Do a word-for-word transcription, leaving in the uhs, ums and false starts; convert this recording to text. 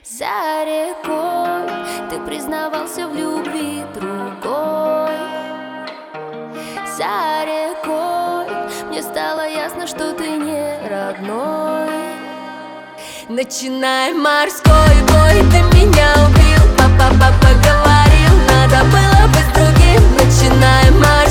За рекой ты признавался в любви другой. За рекой мне стало ясно, что ты не родной. Начинай морской бой, ты меня убил. Папа, папа говорил, надо было быть другим. Начинай морской